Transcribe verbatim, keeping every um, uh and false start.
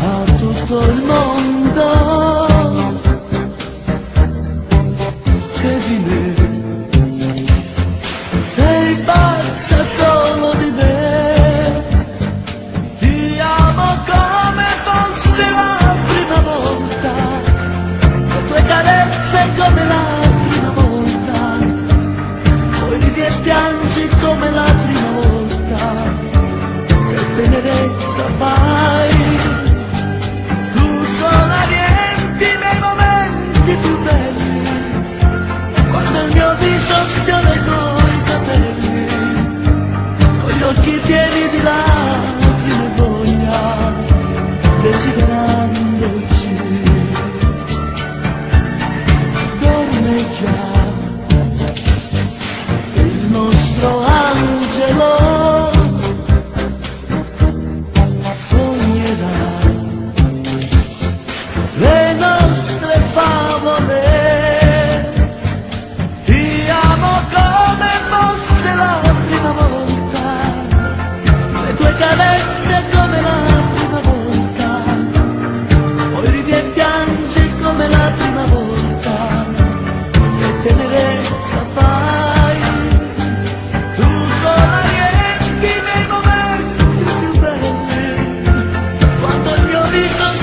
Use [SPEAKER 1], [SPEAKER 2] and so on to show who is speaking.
[SPEAKER 1] a tutto il mondo che di me. Sei pazza solo di me, ti amo come fosse la prima volta, le tue carezze come la prima volta, poi ridi e piangi come la prima volta, che tenerezza fai, tu sola riempi i miei momenti più belli, quando il mio viso sfiora i tuoi capelli, con gli occhi pieni di lacrime e voglia, desiderandoci. Dorme già il nostro angelo, sognerà le nostre favole. Ti amo come fosse la prima volta, le tue carezze come la prima volta, poi ridi e piangi come la prima volta, che tenerezza fai, tu sola riempi i miei momenti più belli, quando il mio viso